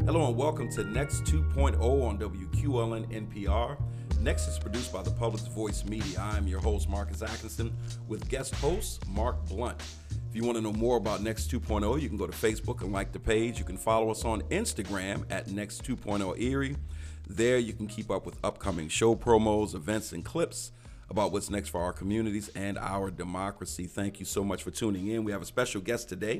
Hello and welcome to Next 2.0 on WQLN NPR. Next is produced by the Public Voice Media. I'm your host, Marcus Atkinson, with guest host Mark Blunt. If you want to know more about Next 2.0, you can go to Facebook and like the page. You can follow us on Instagram at Next 2.0 Erie. There you can keep up with upcoming show promos, events, and clips about what's next for our communities and our democracy. Thank you so much for tuning in. We have a special guest today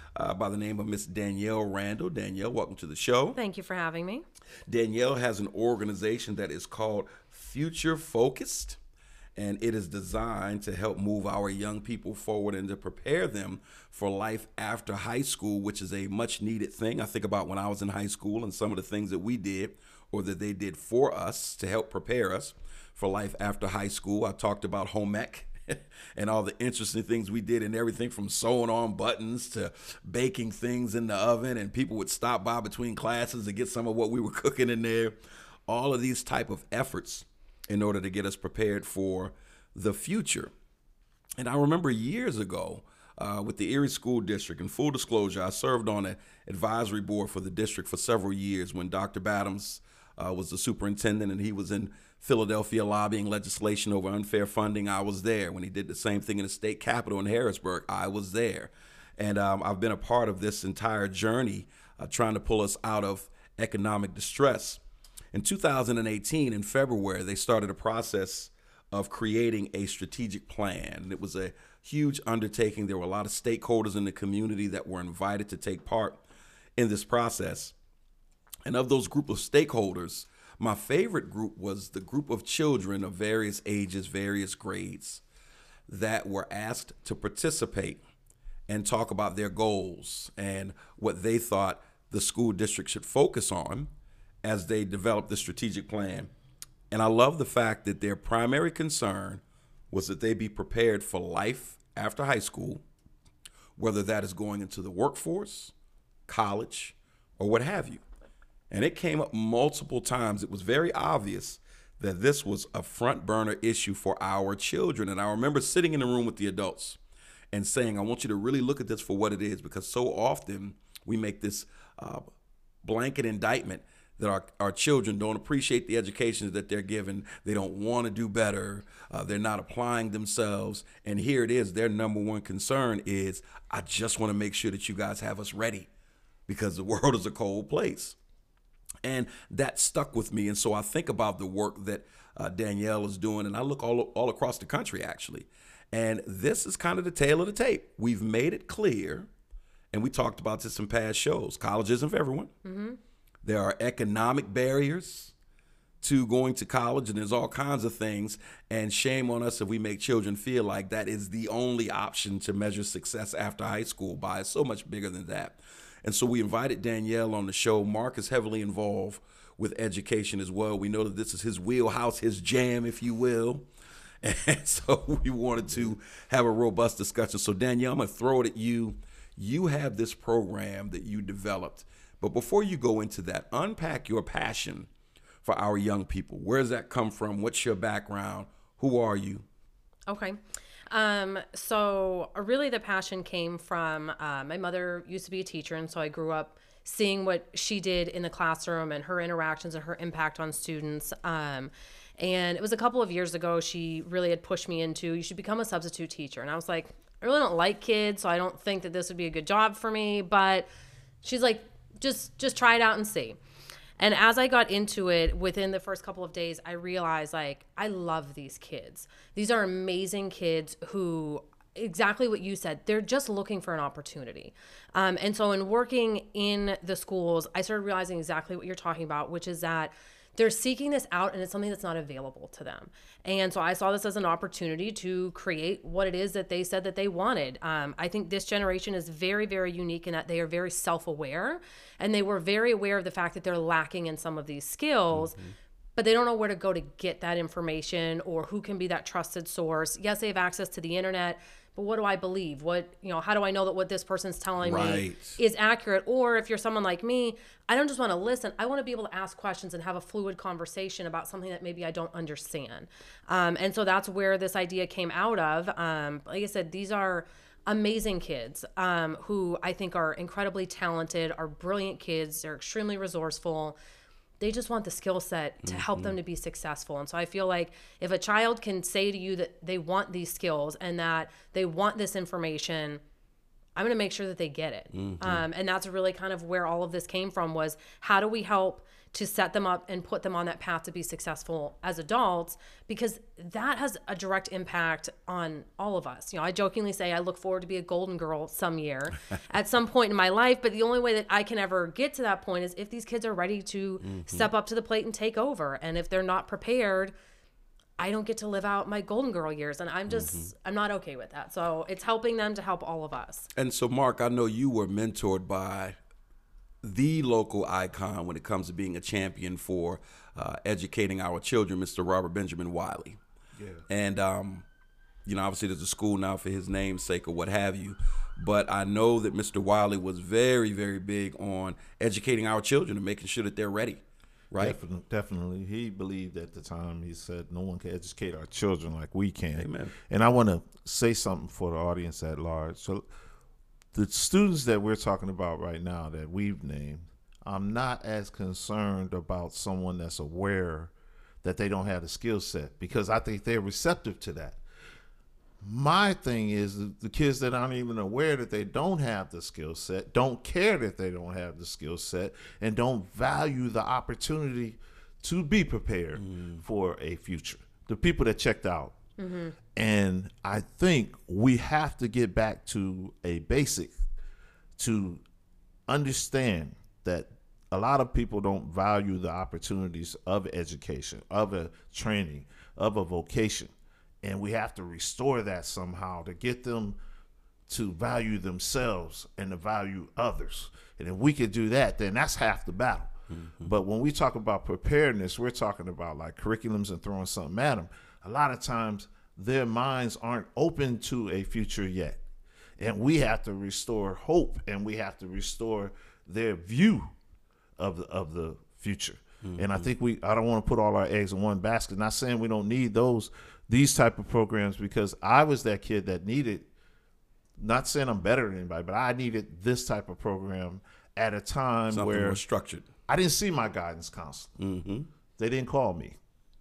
by the name of Miss Danielle Randall. Danielle, welcome to the show. Thank you for having me. Danielle has an organization that is called Future Focused, and it is designed to help move our young people forward and to prepare them for life after high school, which is a much needed thing. I think about when I was in high school and some of the things that we did or that they did for us to help prepare us for life after high school. I talked about home ec and all the interesting things we did, and everything from sewing on buttons to baking things in the oven, and people would stop by between classes to get some of what we were cooking in there. All of these type of efforts in order to get us prepared for the future. And I remember years ago with the Erie School District, and full disclosure, I served on an advisory board for the district for several years when Dr. Badams was the superintendent, and he was in Philadelphia lobbying legislation over unfair funding. I was there. When he did the same thing in the state capitol in Harrisburg, I was there. And I've been a part of this entire journey trying to pull us out of economic distress. In 2018, in February, they started a process of creating a strategic plan. And it was a huge undertaking. There were a lot of stakeholders in the community that were invited to take part in this process. And of those group of stakeholders, my favorite group was the group of children of various ages, various grades, that were asked to participate and talk about their goals and what they thought the school district should focus on as they developed the strategic plan. And I love the fact that their primary concern was that they be prepared for life after high school, whether that is going into the workforce, college, or what have you. And it came up multiple times. It was very obvious that this was a front burner issue for our children. And I remember sitting in the room with the adults and saying, I want you to really look at this for what it is, because so often we make this blanket indictment that our children don't appreciate the education that they're given. They don't want to do better. They're not applying themselves. And here it is. Their number one concern is, I just want to make sure that you guys have us ready, because the world is a cold place. And that stuck with me. And so I think about the work that Danielle is doing, and I look all across the country, actually. And this is kind of the tail of the tape. We've made it clear, and we talked about this in past shows. College isn't for everyone. Mm-hmm. There are economic barriers to going to college, and there's all kinds of things. And shame on us if we make children feel like that is the only option to measure success after high school by. It's so much bigger than that. And so we invited Danielle on the show. Mark is heavily involved with education as well. We know that this is his wheelhouse, his jam, if you will. And so we wanted to have a robust discussion. So Danielle, I'm going to throw it at you. You have this program that you developed. But before you go into that, unpack your passion for our young people. Where does that come from? What's your background? Who are you? Okay. So really the passion came from, my mother used to be a teacher. And so I grew up seeing what she did in the classroom and her interactions and her impact on students. And it was a couple of years ago, she really had pushed me into, you should become a substitute teacher. And I was like, I really don't like kids, so I don't think that this would be a good job for me. But she's like, just try it out and see. And as I got into it, within the first couple of days, I realized, like, I love these kids. These are amazing kids who, exactly what you said, they're just looking for an opportunity. And so in working in the schools, I started realizing exactly what you're talking about, which is that they're seeking this out and it's something that's not available to them. And so I saw this as an opportunity to create what it is that they said that they wanted. I think this generation is very, very unique in that they are very self-aware, and they were very aware of the fact that they're lacking in some of these skills, but they don't know where to go to get that information or who can be that trusted source. Yes, they have access to the internet, but what do I believe? How do I know that what this person's telling me is accurate? Or if you're someone like me, I don't just want to listen. I want to be able to ask questions and have a fluid conversation about something that maybe I don't understand. And so that's where this idea came out of. Like I said, these are amazing kids who I think are incredibly talented, are brilliant kids, they're extremely resourceful. They just want the skill set to help them to be successful. And so I feel like if a child can say to you that they want these skills and that they want this information, I'm going to make sure that they get it. And that's really kind of where all of this came from, was how do we help to set them up and put them on that path to be successful as adults, because that has a direct impact on all of us. You know, I jokingly say I look forward to be a golden girl some year at some point in my life, but the only way that I can ever get to that point is if these kids are ready to step up to the plate and take over. And if they're not prepared, I don't get to live out my golden girl years, and I'm just I'm not okay with that. So it's helping them to help all of us. And so, Mark, I know you were mentored by the local icon when it comes to being a champion for educating our children, Mr. Robert Benjamin Wiley. Yeah. And, you know, obviously there's a school now for his namesake or what have you. But I know that Mr. Wiley was very, very big on educating our children and making sure that they're ready, right? Definitely. He believed at the time, he said, no one can educate our children like we can. Amen. And I want to say something for the audience at large. So the students that we're talking about right now that we've named, I'm not as concerned about someone that's aware that they don't have the skill set, because I think they're receptive to that. My thing is the kids that aren't even aware that they don't have the skill set, don't care that they don't have the skill set, and don't value the opportunity to be prepared for a future. The people that checked out. And I think we have to get back to a basic to understand that a lot of people don't value the opportunities of education, of a training, of a vocation. And we have to restore that somehow to get them to value themselves and to value others. And if we could do that, then that's half the battle. But when we talk about preparedness, we're talking about like curriculums and throwing something at them. A lot of times their minds aren't open to a future yet. And we have to restore hope, and we have to restore their view of the future. And I think I don't want to put all our eggs in one basket. Not saying we don't need these type of programs, because I was that kid that needed, not saying I'm better than anybody, but I needed this type of program at a time Something where more structured. I didn't see my guidance counselor. They didn't call me.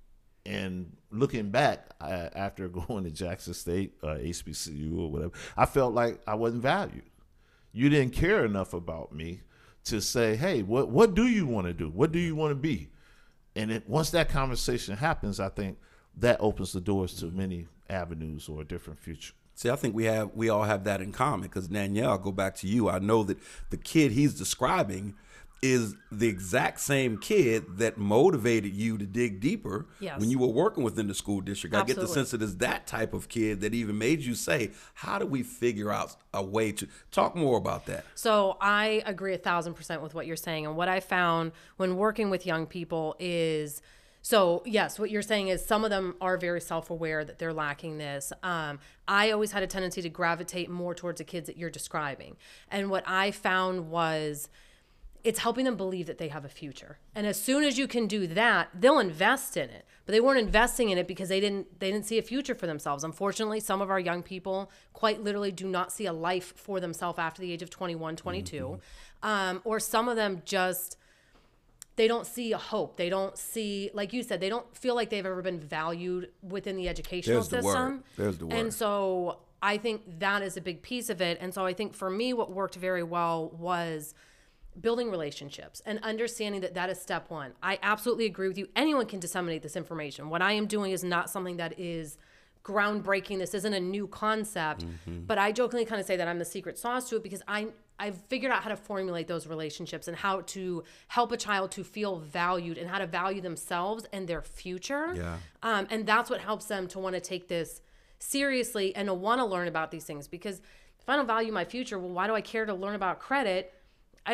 And looking back, after going to Jackson State, HBCU or whatever, I felt like I wasn't valued. You didn't care enough about me to say, hey, what do you want to do? What do you want to be? And once that conversation happens, I think that opens the doors to many avenues or a different future. See, I think we all have that in common, because Danielle, I'll go back to you. I know that the kid he's describing is the exact same kid that motivated you to dig deeper when you were working within the school district. Absolutely. I get the sense that it's that type of kid that even made you say, how do we figure out a way to talk more about that? So I agree 1,000% with what you're saying. And what I found when working with young people is, so yes, what you're saying is some of them are very self-aware that they're lacking this. I always had a tendency to gravitate more towards the kids that you're describing. And what I found was, it's helping them believe that they have a future. And as soon as you can do that, they'll invest in it. But they weren't investing in it because they didn't see a future for themselves. Unfortunately, some of our young people quite literally do not see a life for themselves after the age of 21, 22. Or some of them just, they don't see a hope. They don't see, like you said, they don't feel like they've ever been valued within the educational system. There's the word. And so I think that is a big piece of it. And so I think for me, what worked very well was building relationships and understanding that that is step one. I absolutely agree with you. Anyone can disseminate this information. What I am doing is not something that is groundbreaking. This isn't a new concept, but I jokingly kind of say that I'm the secret sauce to it, because I've figured out how to formulate those relationships and how to help a child to feel valued and how to value themselves and their future. Yeah. And that's what helps them to want to take this seriously and to want to learn about these things. Because if I don't value my future, well, why do I care to learn about credit? I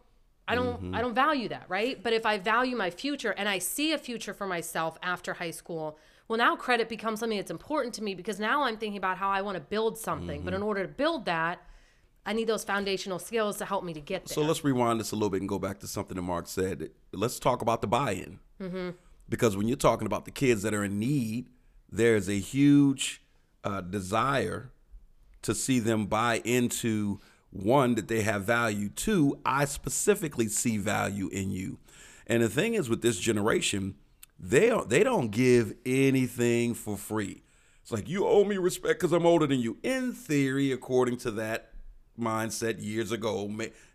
don't value that, right? But if I value my future and I see a future for myself after high school, well, now credit becomes something that's important to me, because now I'm thinking about how I want to build something. But in order to build that, I need those foundational skills to help me to get there. So let's rewind this a little bit and go back to something that Mark said. Let's talk about the buy-in. Because when you're talking about the kids that are in need, there's a huge desire to see them buy into, one, that they have value. Two, I specifically see value in you. And the thing is with this generation, they don't give anything for free. It's like, you owe me respect because I'm older than you. In theory, according to that mindset years ago,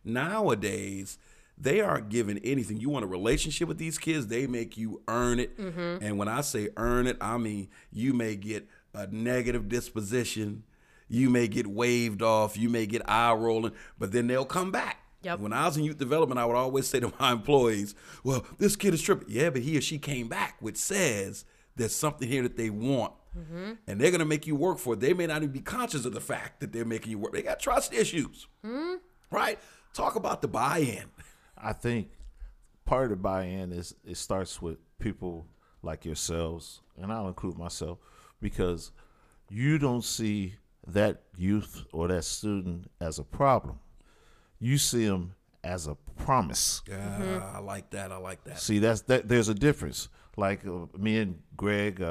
nowadays, they aren't giving anything. You want a relationship with these kids, they make you earn it. And when I say earn it, I mean you may get a negative disposition. You may get waved off. You may get eye rolling, but then they'll come back. Yep. When I was in youth development, I would always say to my employees, well, this kid is tripping. Yeah, but he or she came back, which says there's something here that they want. And they're going to make you work for it. They may not even be conscious of the fact that they're making you work. They got trust issues, right? Talk about the buy-in. I think part of the buy-in is it starts with people like yourselves, and I'll include myself, because you don't see that youth or that student as a problem. You see them as a promise. Yeah, I like that. I like that. See, there's a difference. Like me and Greg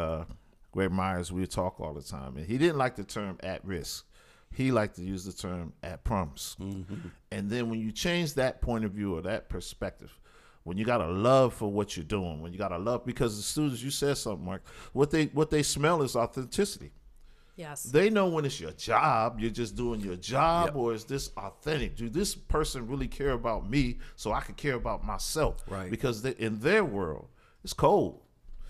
Myers, we talk all the time, and he didn't like the term at risk. He liked to use the term at promise. And then when you change that point of view or that perspective, when you got a love for what you're doing, when you got a love, because the students, you said something, Mark, what they smell is authenticity. Yes. They know when it's your job, you're just doing your job, or is this authentic? Do this person really care about me so I can care about myself? Right. Because in their world, it's cold.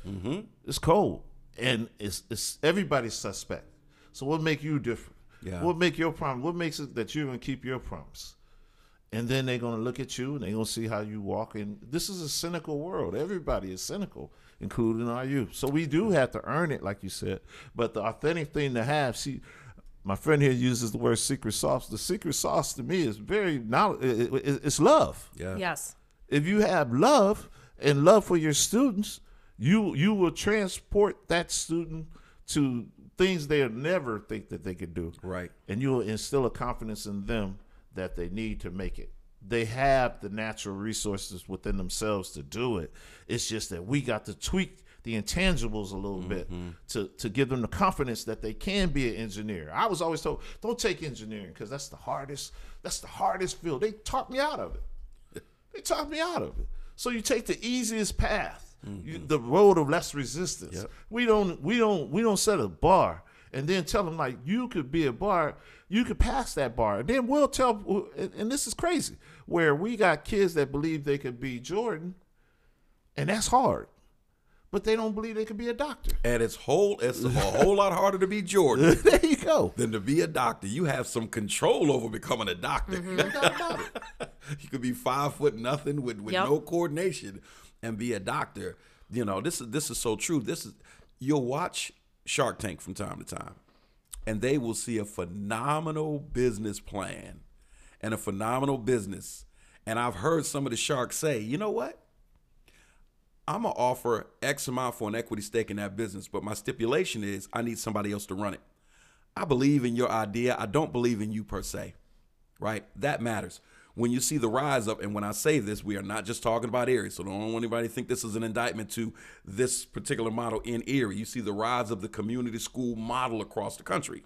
It's cold. And it's everybody's suspect. So what make you different? Yeah. What make your promise? What makes it that you're going to keep your promise? And then they're going to look at you and they're going to see how you walk. And this is a cynical world. Everybody is cynical, including our youth. So we do have to earn it, like you said. But the authentic thing to have, see, my friend here uses the word secret sauce. The secret sauce to me is it's love. Yeah. Yes. If you have love and love for your students, you will transport that student to things they'll never think that they could do. Right. And you will instill a confidence in them that they need to make it. They have the natural resources within themselves to do it. It's just that we got to tweak the intangibles a little bit to give them the confidence that they can be an engineer. I was always told, don't take engineering because that's the hardest field. They talked me out of it. So you take the easiest path. The road of less resistance. Yep. We don't set a bar and then tell them like you could be a bar, you could pass that bar, and then we'll tell. And this is crazy, where we got kids that believe they could be Jordan, and that's hard, but they don't believe they could be a doctor. And it's a whole lot harder to be Jordan There you go. than to be a doctor. You have some control over becoming a doctor. No doubt about it. You could be 5 foot nothing with no coordination and be a doctor. You know, this is so true. You'll watch Shark Tank from time to time, and they will see a phenomenal business plan and a phenomenal business. And I've heard some of the sharks say, you know what? I'm going to offer X amount for an equity stake in that business, but my stipulation is I need somebody else to run it. I believe in your idea. I don't believe in you per se, right? That matters. When you see the rise of, and when I say this, we are not just talking about Erie, so don't want anybody to think this is an indictment to this particular model in Erie. You see the rise of the community school model across the country.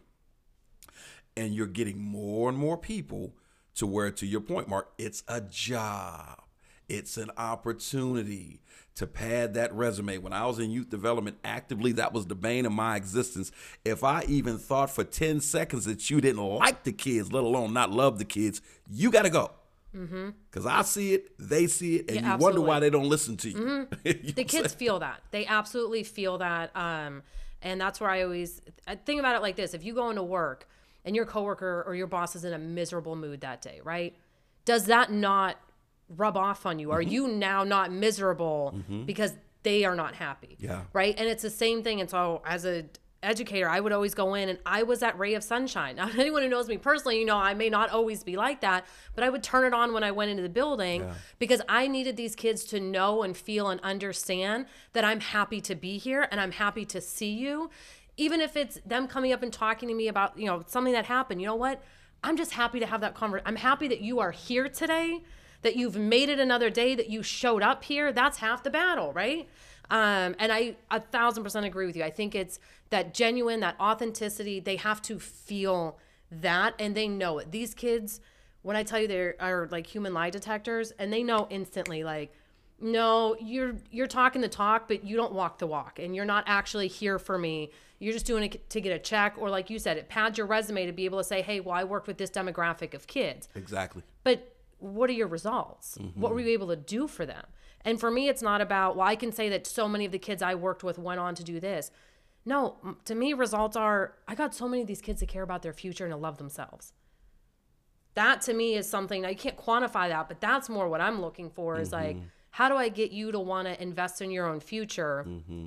And you're getting more and more people to where, to your point, Mark, it's a job. It's an opportunity to pad that resume. When I was in youth development actively, that was the bane of my existence. If I even thought for 10 seconds that you didn't like the kids, let alone not love the kids, you got to go. Because I see it, they see it, and you wonder why they don't listen to you. The kids feel that. They absolutely feel that. And that's where I think about it like this. If you go into work and your coworker or your boss is in a miserable mood that day, right? Does that not rub off on you? Are you now not miserable because they are not happy? Yeah. Right? And it's the same thing. And so as a educator, I would always go in and I was that ray of sunshine. Now, anyone who knows me personally, you know, I may not always be like that, but I would turn it on when I went into the building because I needed these kids to know and feel and understand that I'm happy to be here and I'm happy to see you. Even if it's them coming up and talking to me about, you know, something that happened, you know what? I'm just happy to have that conversation. I'm happy that you are here today, that you've made it another day, that you showed up here. That's half the battle, right? And I 1,000% agree with you. I think it's that genuine, that authenticity. They have to feel that, and they know it. These kids, when I tell you they are like human lie detectors, and they know instantly, like, no, you're talking the talk, but you don't walk the walk, and you're not actually here for me. You're just doing it to get a check, or like you said, it pads your resume to be able to say, hey, well, I worked with this demographic of kids. Exactly. But what are your results? What were you able to do for them? And for me, it's not about, well, I can say that so many of the kids I worked with went on to do this. No, to me, results are, I got so many of these kids that care about their future and to love themselves. That to me is something, I can't quantify that, but that's more what I'm looking for is like, how do I get you to want to invest in your own future?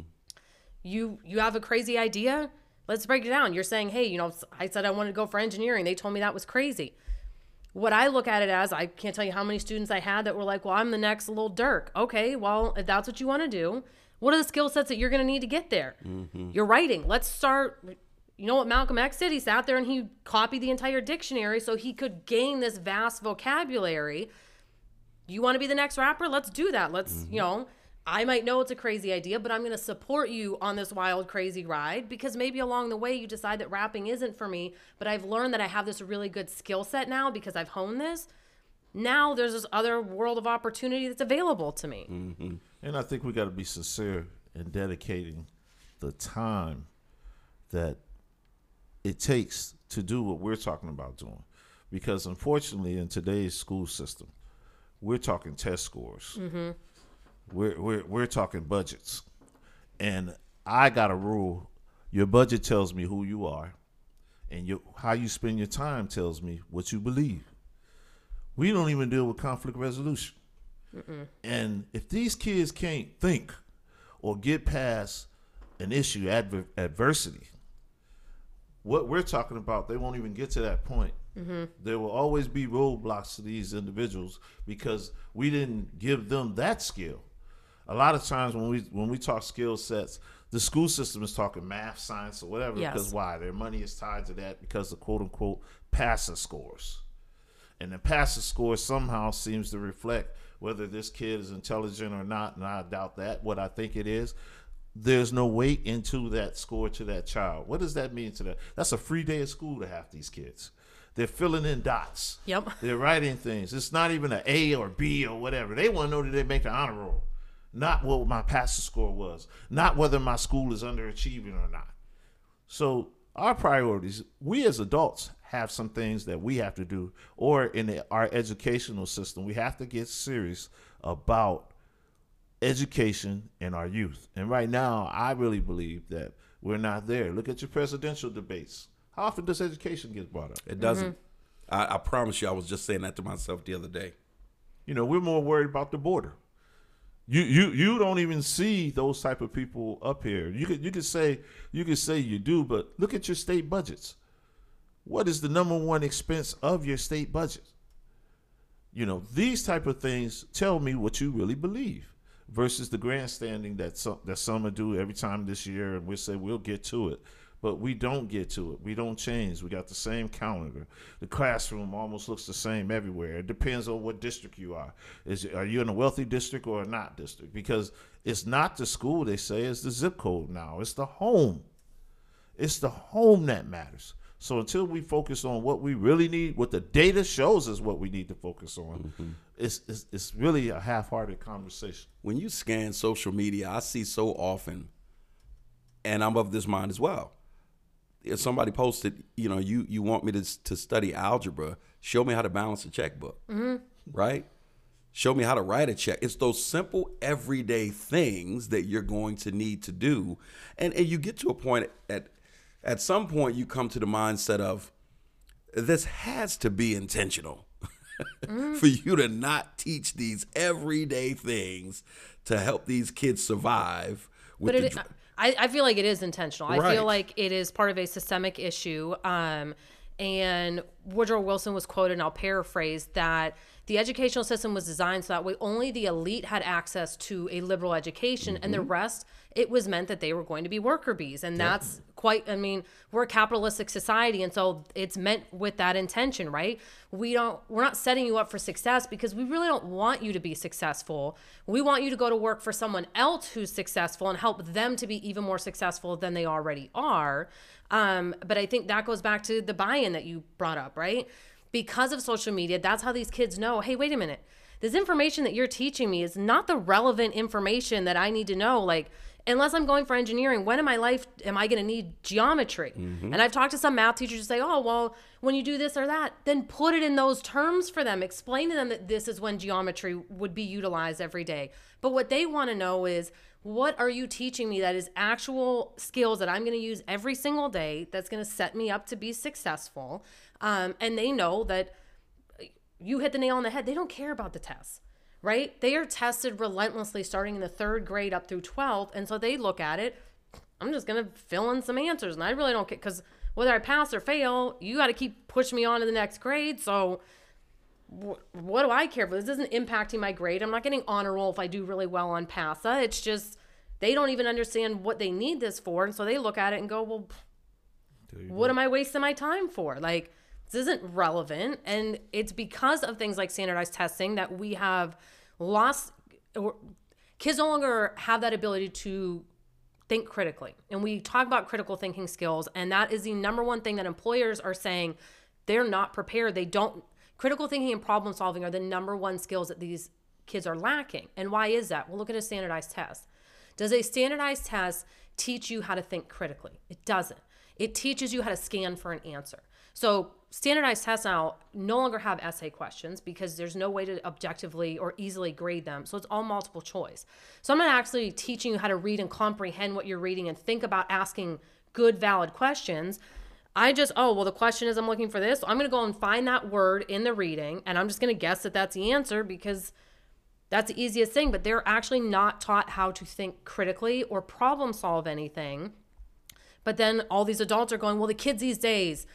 You have a crazy idea? Let's break it down. You're saying, hey, you know, I said I wanted to go for engineering. They told me that was crazy. What I look at it as, I can't tell you how many students I had that were like, well, I'm the next little Dirk. Okay, well, if that's what you want to do, what are the skill sets that you're going to need to get there? You're writing. Let's start. You know what Malcolm X did? He sat there and he copied the entire dictionary so he could gain this vast vocabulary. You want to be the next rapper? Let's do that. Let's, you know, I might know it's a crazy idea, but I'm going to support you on this wild, crazy ride because maybe along the way you decide that rapping isn't for me, but I've learned that I have this really good skill set now because I've honed this. Now there's this other world of opportunity that's available to me. And I think we got to be sincere in dedicating the time that it takes to do what we're talking about doing. Because unfortunately, in today's school system, we're talking test scores. We're talking budgets. And I got a rule. Your budget tells me who you are, and how you spend your time tells me what you believe. We don't even deal with conflict resolution. And if these kids can't think or get past an issue, adversity, what we're talking about, they won't even get to that point. There will always be roadblocks to these individuals because we didn't give them that skill. A lot of times when we talk skill sets, the school system is talking math, science, or whatever. Yes. Because why? Their money is tied to that because of quote unquote passing scores. And the passing score somehow seems to reflect whether this kid is intelligent or not, and I doubt that. What I think it is, there's no weight into that score to that child. What does that mean to that? That's a free day of school to half these kids. They're filling in dots. Yep. They're writing things. It's not even an A or B or whatever. They want to know that they make the honor roll, not what my passing score was, not whether my school is underachieving or not. So our priorities, we as adults have some things that we have to do, or in our educational system, we have to get serious about education in our youth. And right now, I really believe that we're not there. Look at your presidential debates. How often does education get brought up? It doesn't. I promise you, I was just saying that to myself the other day. You know, we're more worried about the border. You don't even see those type of people up here. You could say you do, but look at your state budgets. What is the number one expense of your state budget? You know, these type of things tell me what you really believe versus the grandstanding that some will do every time this year, and we'll say we'll get to it. But we don't get to it. We don't change. We got the same calendar. The classroom almost looks the same everywhere. It depends on what district you are. Are you in a wealthy district or a not district? Because it's not the school, they say, it's the zip code now. It's the home. It's the home that matters. So until we focus on what we really need, what the data shows us what we need to focus on, it's really a half-hearted conversation. When you scan social media, I see so often, and I'm of this mind as well. If somebody posted, you know, you want me to study algebra, show me how to balance a checkbook, right? Show me how to write a check. It's those simple everyday things that you're going to need to do. And you get to a point at some point you come to the mindset of this has to be intentional for you to not teach these everyday things to help these kids survive. I feel like it is intentional. Right. I feel like it is part of a systemic issue. And Woodrow Wilson was quoted, and I'll paraphrase, that the educational system was designed so that way only the elite had access to a liberal education, and the rest, it was meant that they were going to be worker bees. And that's quite, I mean, we're a capitalistic society, and so it's meant with that intention, right? We're not setting you up for success because we really don't want you to be successful. We want you to go to work for someone else who's successful and help them to be even more successful than they already are. But I think that goes back to the buy-in that you brought up, right? Because of social media, that's how these kids know, hey, wait a minute, this information that you're teaching me is not the relevant information that I need to know. Like, unless I'm going for engineering, when in my life am I going to need geometry? And I've talked to some math teachers who say, oh, well, when you do this or that, then put it in those terms for them. Explain to them that this is when geometry would be utilized every day. But what they want to know is, what are you teaching me that is actual skills that I'm going to use every single day that's going to set me up to be successful? And they know that you hit the nail on the head. They don't care about the tests, right? They are tested relentlessly starting in the 3rd grade up through 12th. And so they look at it, I'm just going to fill in some answers. And I really don't care, because whether I pass or fail, you got to keep pushing me on to the next grade. So what do I care for? This isn't impacting my grade. I'm not getting honor roll if I do really well on PASA. It's just, they don't even understand what they need this for. And so they look at it and go, well, what am I wasting my time for? Like, this isn't relevant. And it's because of things like standardized testing that we have lost, or kids no longer have that ability to think critically. And we talk about critical thinking skills, and that is the number one thing that employers are saying they're not prepared. Critical thinking and problem solving are the number one skills that these kids are lacking. And why is that? Well, look at a standardized test. Does a standardized test teach you how to think critically? It doesn't. It teaches you how to scan for an answer. So standardized tests now no longer have essay questions because there's no way to objectively or easily grade them. So it's all multiple choice. So I'm not actually teaching you how to read and comprehend what you're reading and think about asking good, valid questions. The question is I'm looking for this. So I'm going to go and find that word in the reading, and I'm just going to guess that that's the answer because that's the easiest thing. But they're actually not taught how to think critically or problem solve anything. But then all these adults are going, well, the kids these days.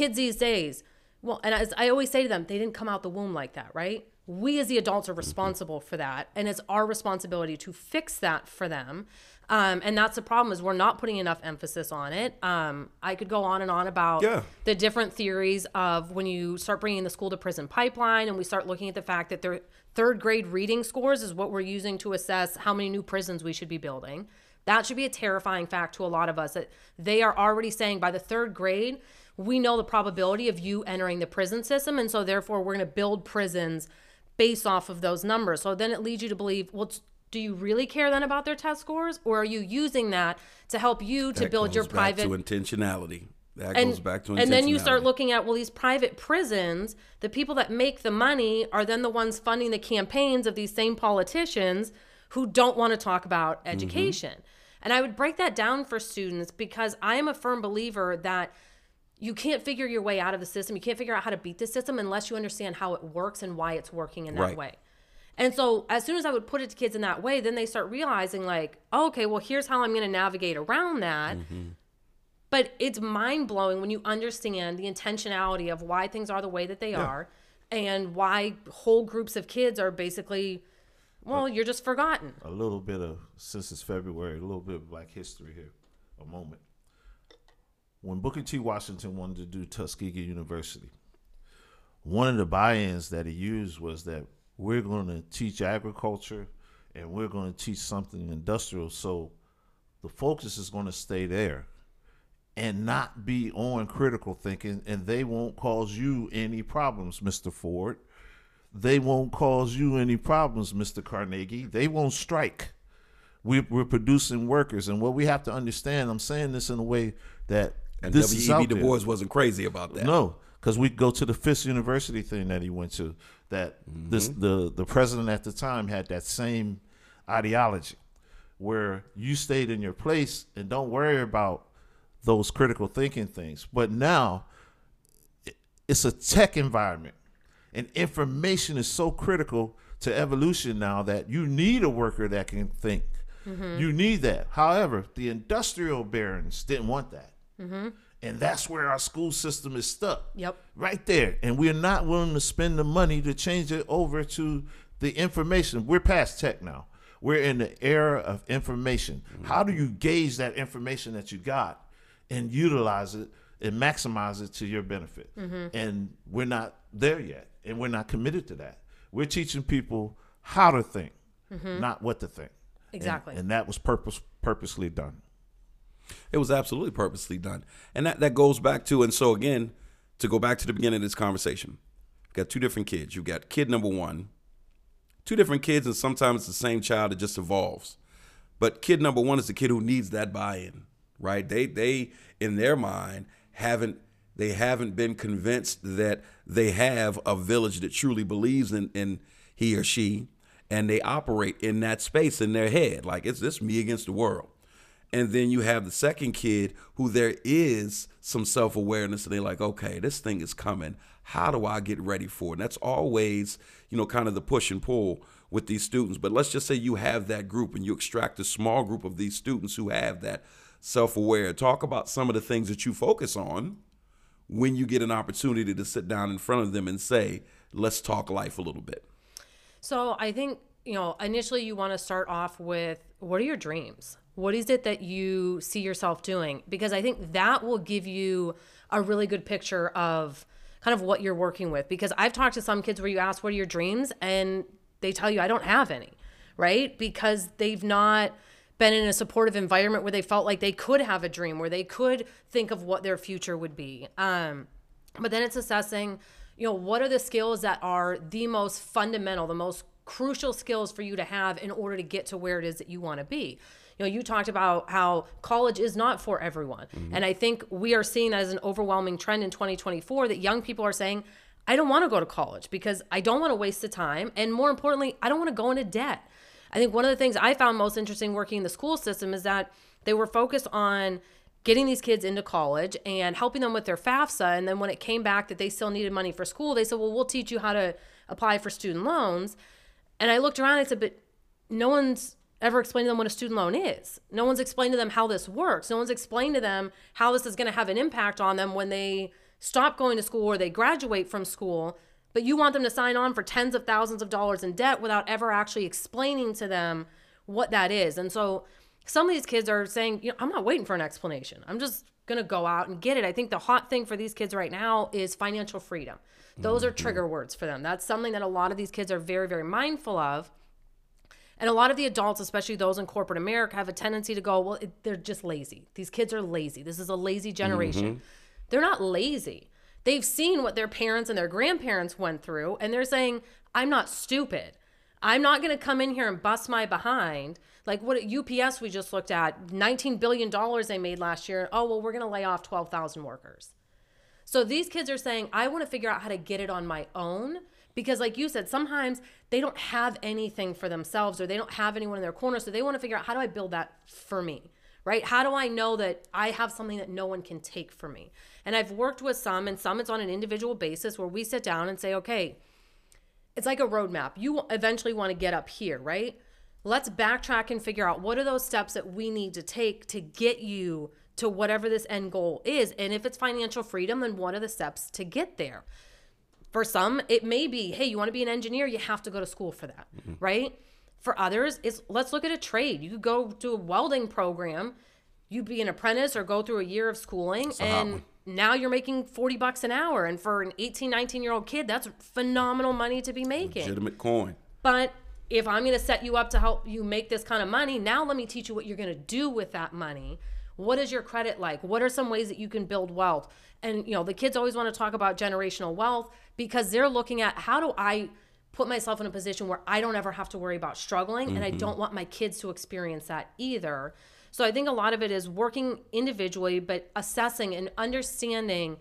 Well, and as I always say to them, they didn't come out the womb like that, right? We as the adults are responsible for that. And it's our responsibility to fix that for them. And that's the problem, is we're not putting enough emphasis on it. I could go on and on about the different theories of when you start bringing the school to prison pipeline, and we start looking at the fact that their 3rd grade reading scores is what we're using to assess how many new prisons we should be building. That should be a terrifying fact to a lot of us, that they are already saying by the 3rd grade, we know the probability of you entering the prison system. And so therefore we're going to build prisons based off of those numbers. So then it leads you to believe, well, do you really care then about their test scores, or are you using that to help you to build your private? That goes back to intentionality. And then you start looking at, well, these private prisons, the people that make the money are then the ones funding the campaigns of these same politicians who don't want to talk about education. And I would break that down for students, because I am a firm believer that you can't figure your way out of the system. You can't figure out how to beat the system unless you understand how it works and why it's working in that way. And so as soon as I would put it to kids in that way, then they start realizing like, oh, okay, well, here's how I'm going to navigate around that. But it's mind blowing when you understand the intentionality of why things are the way that they are, and why whole groups of kids are basically, well, you're just forgotten. A little bit of, since it's February, a little bit of Black history here, a moment. When Booker T. Washington wanted to do Tuskegee University, one of the buy-ins that he used was that we're going to teach agriculture and we're going to teach something industrial. So the focus is going to stay there and not be on critical thinking, and they won't cause you any problems, Mr. Ford. They won't cause you any problems, Mr. Carnegie. They won't strike. We're producing workers, and what we have to understand, I'm saying this in a way that and this is W.E.B. out Du Bois wasn't crazy about that. No, because we go to the Fisk University thing that he went to, that the president at the time had that same ideology, where you stayed in your place and don't worry about those critical thinking things. But now it's a tech environment, and information is so critical to evolution now that you need a worker that can think. You need that. However, the industrial barons didn't want that. And that's where our school system is stuck. Yep. Right there. And we're not willing to spend the money to change it over to the information. We're past tech now. We're in the era of information. How do you gauge that information that you got and utilize it and maximize it to your benefit? And we're not there yet. And we're not committed to that. We're teaching people how to think, not what to think. Exactly. And that was purposely done. It was absolutely purposely done. And that goes back to, and so again, to go back to the beginning of this conversation, you've got two different kids. You've got kid number one, two different kids, and sometimes it's the same child, it just evolves. But kid number one is the kid who needs that buy-in, right? They in their mind haven't been convinced that they have a village that truly believes in he or she, and they operate in that space in their head. Like, it's this me against the world. And then you have the second kid who there is some self-awareness, and they're like, okay, this thing is coming. How do I get ready for it? And that's always, kind of the push and pull with these students. But let's just say you have that group and you extract a small group of these students who have that self-aware. Talk about some of the things that you focus on when you get an opportunity to sit down in front of them and say, let's talk life a little bit. So I think, initially you want to start off with, what are your dreams? What is it that you see yourself doing? Because I think that will give you a really good picture of kind of what you're working with. Because I've talked to some kids where you ask, what are your dreams? And they tell you, I don't have any, right? Because they've not been in a supportive environment where they felt like they could have a dream, where they could think of what their future would be. But then it's assessing, what are the skills that are the most fundamental, the most crucial skills for you to have in order to get to where it is that you want to be. You talked about how college is not for everyone. And I think we are seeing that as an overwhelming trend in 2024, that young people are saying, I don't want to go to college because I don't want to waste the time. And more importantly, I don't want to go into debt. I think one of the things I found most interesting working in the school system is that they were focused on getting these kids into college and helping them with their FAFSA. And then when it came back that they still needed money for school, they said, well, we'll teach you how to apply for student loans. And I looked around and I said, but no one's ever explained to them what a student loan is. No one's explained to them how this works. No one's explained to them how this is going to have an impact on them when they stop going to school or they graduate from school. But you want them to sign on for tens of thousands of dollars in debt without ever actually explaining to them what that is. And so some of these kids are saying, I'm not waiting for an explanation. I'm just going to go out and get it. I think the hot thing for these kids right now is financial freedom. Those are trigger words for them. That's something that a lot of these kids are very, very mindful of. And a lot of the adults, especially those in corporate America, have a tendency to go, well, they're just lazy. These kids are lazy. This is a lazy generation. They're not lazy. They've seen what their parents and their grandparents went through, and they're saying, I'm not stupid. I'm not going to come in here and bust my behind. Like what at UPS we just looked at, $19 billion they made last year. Oh, well, we're going to lay off 12,000 workers. So these kids are saying, I want to figure out how to get it on my own. Because like you said, sometimes they don't have anything for themselves or they don't have anyone in their corner. So they want to figure out, how do I build that for me, right? How do I know that I have something that no one can take from me? And I've worked with some, and some it's on an individual basis where we sit down and say, okay, it's like a roadmap. You eventually want to get up here, right? Let's backtrack and figure out what are those steps that we need to take to get you to whatever this end goal is. And if it's financial freedom, then what are the steps to get there? For some, it may be, hey, you want to be an engineer, you have to go to school for that, right? For others, it's let's look at a trade. You could go to a welding program, you be an apprentice or go through a year of schooling, and now you're making $40 an hour. And for an 18, 19-year-old kid, that's phenomenal money to be making. Legitimate coin. But if I'm going to set you up to help you make this kind of money, now let me teach you what you're going to do with that money. What is your credit like? What are some ways that you can build wealth? And, the kids always want to talk about generational wealth because they're looking at, how do I put myself in a position where I don't ever have to worry about struggling, and I don't want my kids to experience that either. So I think a lot of it is working individually, but assessing and understanding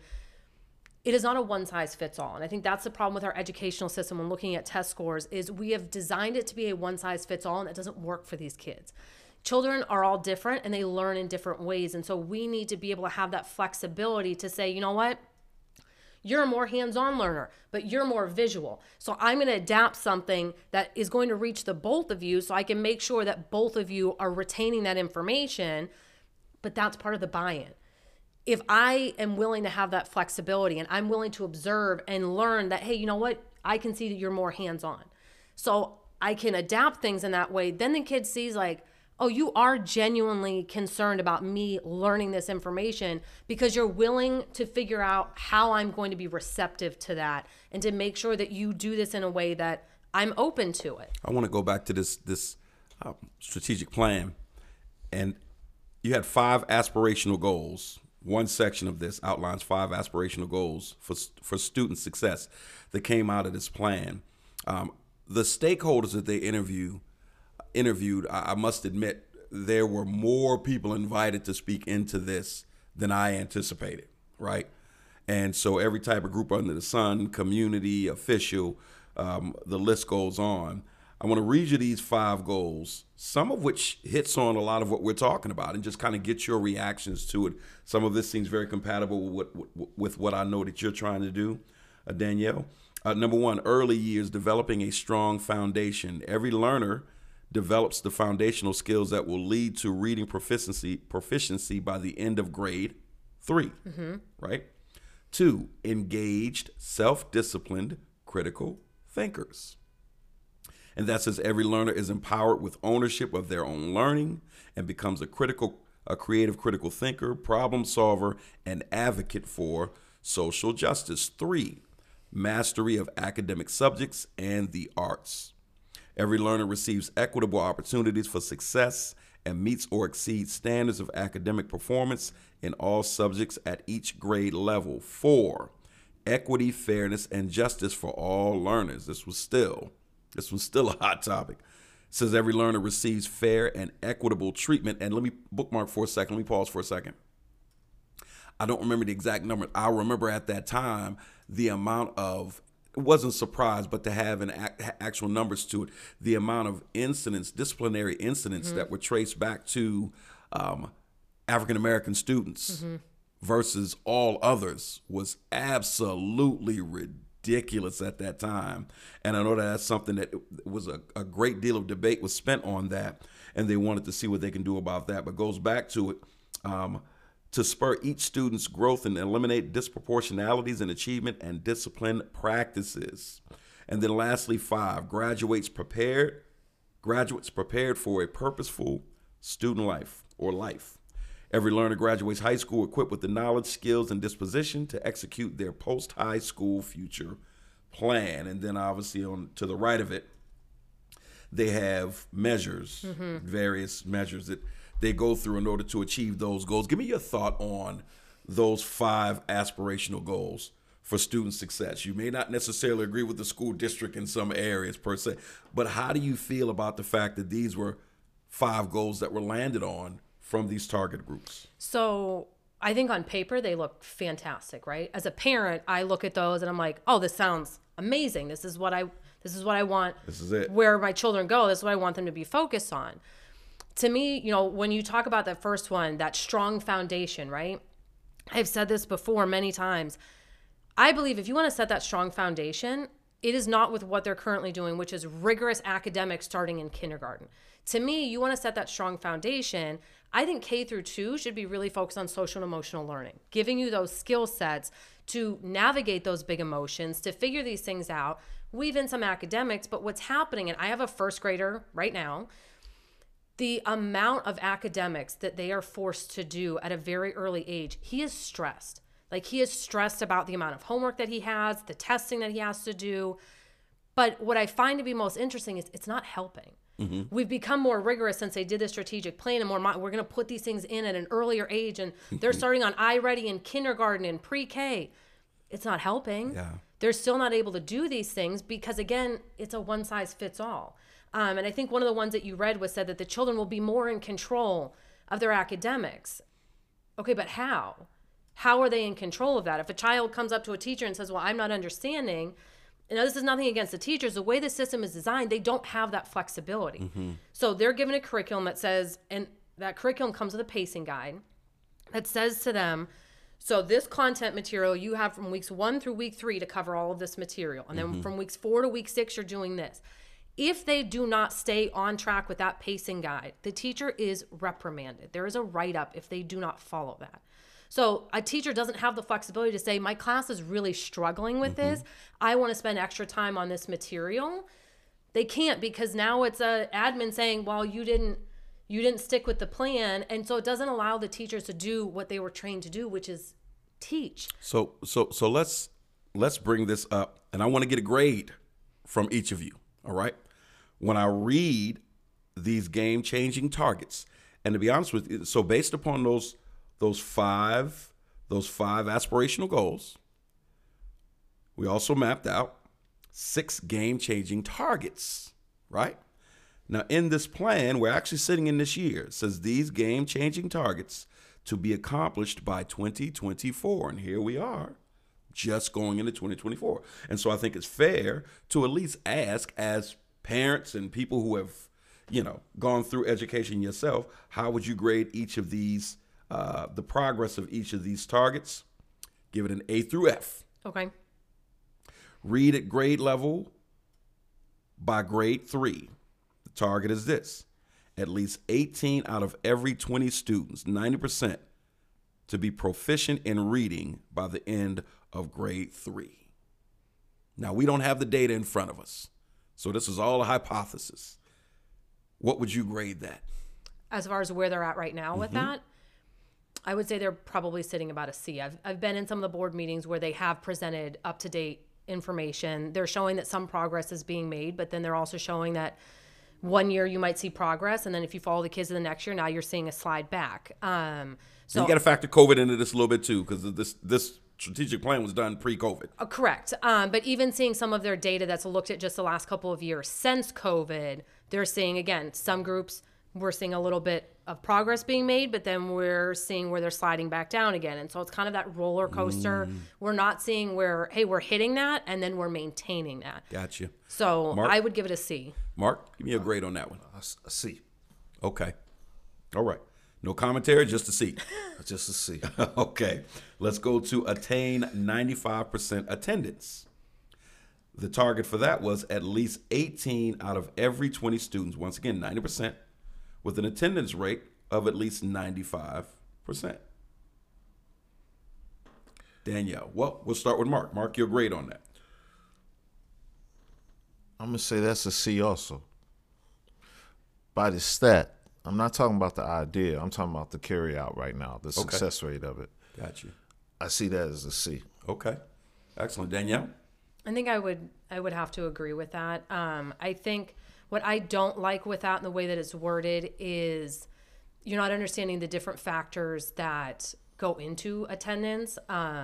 it is not a one size fits all. And I think that's the problem with our educational system when looking at test scores, is we have designed it to be a one size fits all, and it doesn't work for these kids. Children are all different and they learn in different ways. And so we need to be able to have that flexibility to say, you know what? You're a more hands-on learner, but you're more visual. So I'm going to adapt something that is going to reach the both of you so I can make sure that both of you are retaining that information. But that's part of the buy-in. if I am willing to have that flexibility and I'm willing to observe and learn that, hey, you know what? I can see that you're more hands-on. So I can adapt things in that way. Then the kid sees like, oh, you are genuinely concerned about me learning this information because you're willing to figure out how I'm going to be receptive to that and to make sure that you do this in a way that I'm open to it. I want to go back to this strategic plan. And you had 5 aspirational goals. One section of this outlines 5 aspirational goals for student success that came out of this plan. The stakeholders that they interviewed, I must admit, there were more people invited to speak into this than I anticipated, right? And so every type of group under the sun, community, official, the list goes on. I want to read you these 5 goals, some of which hits on a lot of what we're talking about and just kind of get your reactions to it. Some of this seems very compatible with what I know that you're trying to do, Danielle. Number 1, early years, developing a strong foundation. Every learner develops the foundational skills that will lead to reading proficiency by the end of grade 3, right? 2, engaged, self-disciplined, critical thinkers. And that says every learner is empowered with ownership of their own learning and becomes a creative critical thinker, problem solver, and advocate for social justice. 3, mastery of academic subjects and the arts. Every learner receives equitable opportunities for success and meets or exceeds standards of academic performance in all subjects at each grade level. 4, equity, fairness, and justice for all learners. This was still a hot topic. It says every learner receives fair and equitable treatment. And let me bookmark for a second. Let me pause for a second. I don't remember the exact number. I remember at that time the amount of, it wasn't surprised, but to have an actual numbers to it, the amount of incidents, disciplinary incidents that were traced back to African-American students versus all others was absolutely ridiculous at that time. And I know that's something that was a great deal of debate was spent on that, and they wanted to see what they can do about that. But goes back to it, to spur each student's growth and eliminate disproportionalities in achievement and discipline practices. And then lastly, 5, graduates prepared for a purposeful student life or life. Every learner graduates high school equipped with the knowledge, skills, and disposition to execute their post-high school future plan. And then obviously to the right of it, they have measures, various measures that they go through in order to achieve those goals. Give me your thought on those 5 aspirational goals for student success. You may not necessarily agree with the school district in some areas per se, but how do you feel about the fact that these were 5 goals that were landed on from these target groups? So I think on paper they look fantastic, right? As a parent, I look at those and I'm like, oh, this sounds amazing. This is what I want. This is it. Where my children go, this is what I want them to be focused on. To me, when you talk about that first one, that strong foundation, right? I've said this before many times. I believe if you want to set that strong foundation, it is not with what they're currently doing, which is rigorous academics starting in kindergarten. To me, you want to set that strong foundation. I think K through 2 should be really focused on social and emotional learning, giving you those skill sets to navigate those big emotions, to figure these things out, weave in some academics. But what's happening, and I have a first grader right now, the amount of academics that they are forced to do at a very early age, he is stressed. Like, he is stressed about the amount of homework that he has, the testing that he has to do. But what I find to be most interesting is it's not helping. We've become more rigorous since they did the strategic plan, and we're going to put these things in at an earlier age, and they're starting on iReady in kindergarten and pre-K. It's not helping. Yeah. They're still not able to do these things because, again, it's a one-size-fits-all. And I think one of the ones that you read said that the children will be more in control of their academics. Okay, but how? How are they in control of that? If a child comes up to a teacher and says, well, I'm not understanding, and this is nothing against the teachers, the way the system is designed, they don't have that flexibility. So they're given a curriculum that says, and that curriculum comes with a pacing guide that says to them, so this content material, you have from weeks 1 through week 3 to cover all of this material. And then from weeks 4 to week 6, you're doing this. If they do not stay on track with that pacing guide, the teacher is reprimanded. There is a write-up if they do not follow that. So a teacher doesn't have the flexibility to say, my class is really struggling with this. I want to spend extra time on this material. They can't, because now it's a admin saying, well, you didn't stick with the plan. And so it doesn't allow the teachers to do what they were trained to do, which is teach. So let's bring this up, and I want to get a grade from each of you. All right. When I read these game-changing targets, and to be honest with you, so based upon those five aspirational goals, we also mapped out 6 game-changing targets, right? Now, in this plan, we're actually sitting in this year. It says these game-changing targets to be accomplished by 2024. And here we are, just going into 2024. And so I think it's fair to at least ask, as parents and people who have, gone through education yourself, how would you grade each of these, the progress of each of these targets? Give it an A through F. Okay. Read at grade level by grade 3. The target is this: at least 18 out of every 20 students, 90%, to be proficient in reading by the end of grade 3. Now, we don't have the data in front of us, so this is all a hypothesis. What would you grade that? As far as where they're at right now with that, I would say they're probably sitting about a C. I've been in some of the board meetings where they have presented up-to-date information. They're showing that some progress is being made, but then they're also showing that one year you might see progress, and then if you follow the kids to the next year, now you're seeing a slide back. So you got to factor COVID into this a little bit too, because this strategic plan was done pre-COVID. Correct. But even seeing some of their data that's looked at just the last couple of years since COVID, they're seeing, again, some groups, we're seeing a little bit of progress being made, but then we're seeing where they're sliding back down again. And so it's kind of that roller coaster. We're not seeing where, hey, we're hitting that, and then we're maintaining that. Gotcha. So Mark? I would give it a C. Mark, give me a grade on that one. A C. Okay. All right. No commentary, just a C. Just a C. Okay. Let's go to attain 95% attendance. The target for that was at least 18 out of every 20 students. Once again, 90%, with an attendance rate of at least 95%. Danielle, well, we'll start with Mark. Mark, your grade on that. I'm going to say that's a C also. By the stat, I'm not talking about the idea. I'm talking about the carry out right now, the success rate of it. Got you. I see that as a C. Okay. Excellent. Danielle? I think I would have to agree with that. I think what I don't like with that and the way that it's worded is you're not understanding the different factors that go into attendance.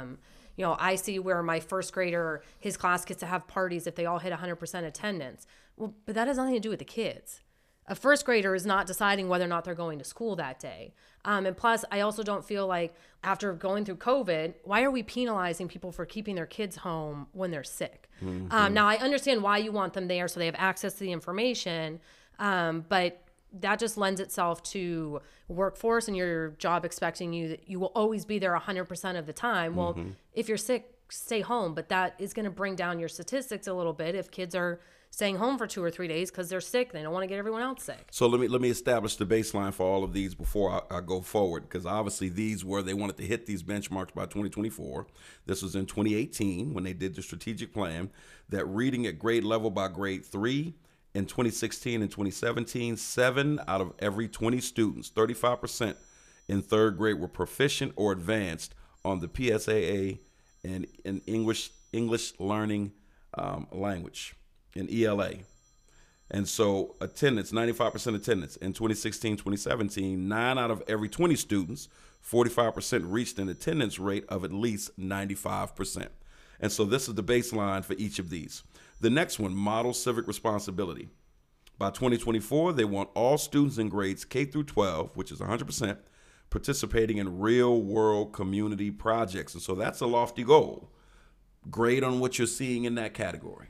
I see where my first grader, his class gets to have parties if they all hit 100% attendance. Well, but that has nothing to do with the kids. A first grader is not deciding whether or not they're going to school that day. And plus, I also don't feel like after going through COVID, why are we penalizing people for keeping their kids home when they're sick? Now, I understand why you want them there so they have access to the information, but that just lends itself to workforce and your job expecting you that you will always be there 100% of the time. Well, if you're sick, stay home, but that is going to bring down your statistics a little bit if kids are staying home for 2 or 3 days because they're sick. They don't want to get everyone else sick. So let me establish the baseline for all of these before I go forward, because obviously these were, they wanted to hit these benchmarks by 2024. This was in 2018 when they did the strategic plan, that reading at grade level by grade 3. In 2016 and 2017, 7 out of every 20 students, 35% in third grade, were proficient or advanced on the PSAA and in English learning language, in ELA. And so attendance, 95% attendance. In 2016, 2017, 9 out of every 20 students, 45% reached an attendance rate of at least 95%. And so this is the baseline for each of these. The next one, model civic responsibility. By 2024, they want all students in grades K through 12, which is 100%, participating in real world community projects. And so that's a lofty goal. Grade on what you're seeing in that category.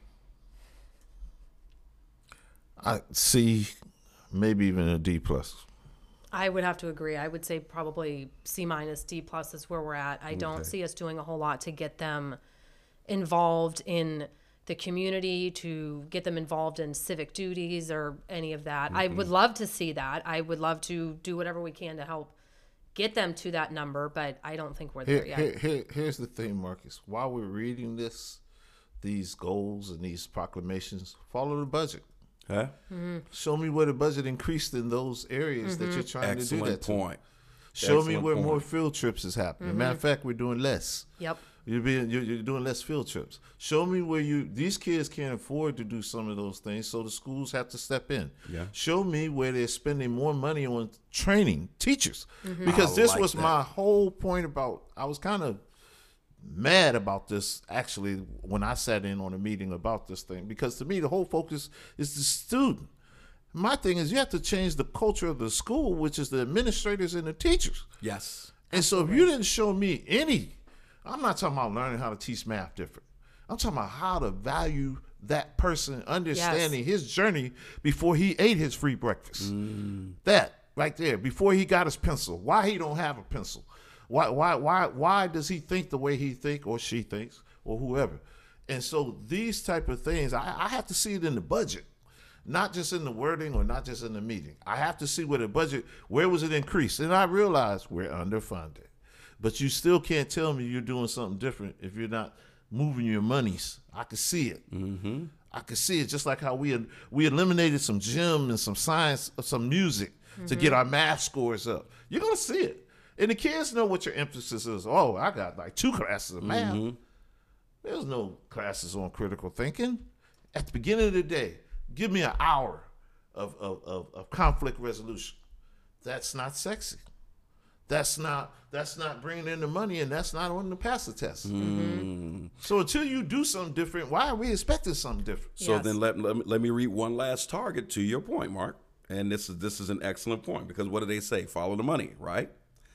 I see maybe even a D+. I would have to agree. I would say probably C-, D+ is where we're at. I don't see us doing a whole lot to get them involved in the community, to get them involved in civic duties or any of that. I would love to see that. I would love to do whatever we can to help get them to that number, but I don't think we're there yet. Here's the thing, Marcus. While we're reading these goals and these proclamations, follow the budget. Huh? Show me where the budget increased in those areas that you're trying to do that to. Point. Show me Excellent where point. more field trips is happening. Matter of fact, we're doing less. Yep. You're doing less field trips. Show me where these kids can't afford to do some of those things, so the schools have to step in. Yeah. Show me where they're spending more money on training teachers, because this like was that. my whole point about. I was kind of mad about this actually when I sat in on a meeting about this thing, because to me the whole focus is the student. My thing is you have to change the culture of the school, which is the administrators and the teachers. Yes. And so if you didn't show me I'm not talking about learning how to teach math different. I'm talking about how to value that person, understanding his journey before he ate his free breakfast. That right there, before he got his pencil, why he don't have a pencil. Why does he think the way he think or she thinks or whoever? And so these type of things, I have to see it in the budget, not just in the wording or not just in the meeting. I have to see where the budget, where was it increased? And I realize we're underfunded. But you still can't tell me you're doing something different if you're not moving your monies. I can see it. I can see it, just like how we eliminated some gym and some science, some music to get our math scores up. You're going to see it. And the kids know what your emphasis is. Oh, I got like 2 classes of math. There's no classes on critical thinking. At the beginning of the day, give me an hour of conflict resolution. That's not sexy. That's not bringing in the money, and that's not on the pass the test. So until you do something different, why are we expecting something different? So then let me read one last target to your point, Mark. And this is an excellent point, because what do they say? Follow the money, right?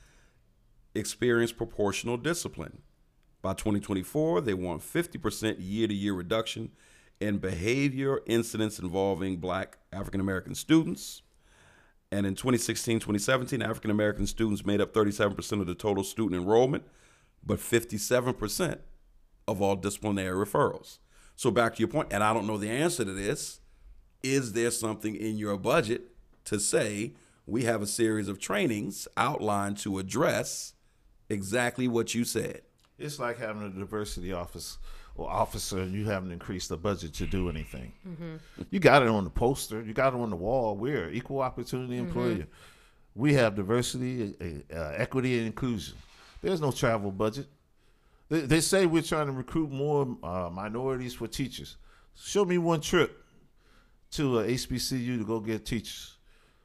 Experience proportional discipline. By 2024, they want 50% year-to-year reduction in behavior incidents involving Black African-American students. And in 2016-2017, African-American students made up 37% of the total student enrollment, but 57% of all disciplinary referrals. So back to your point, and I don't know the answer to this, is there something in your budget to say we have a series of trainings outlined to address exactly what you said? It's like having a diversity office or officer, and you haven't increased the budget to do anything. You got it on the poster. You got it on the wall. We're an equal opportunity employer. We have diversity, equity, and inclusion. There's no travel budget. They say we're trying to recruit more minorities for teachers. Show me one trip to a HBCU to go get teachers.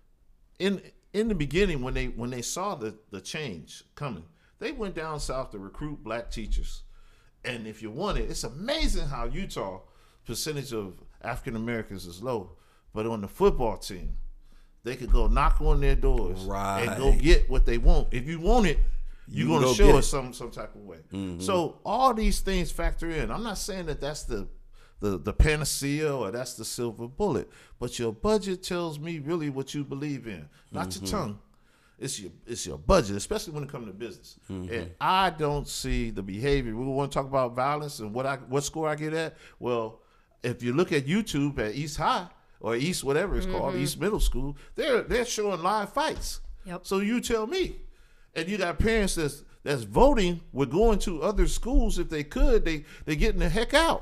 In the beginning, when they saw the change coming, they went down south to recruit Black teachers. And if you want it, it's amazing how Utah percentage of African Americans is low, but on the football team, they could go knock on their doors and go get what they want. If you want it, you're going to show us some type of way. So all these things factor in. I'm not saying that that's the panacea or that's the silver bullet, but your budget tells me really what you believe in, not your tongue. It's your budget, especially when it comes to business. And I don't see the behavior. We want to talk about violence and what score I get at. Well, if you look at YouTube at East High or East whatever it's called, East Middle School, they're showing live fights. Yep. So you tell me. And you got parents that's voting with going to other schools if they could. They getting the heck out.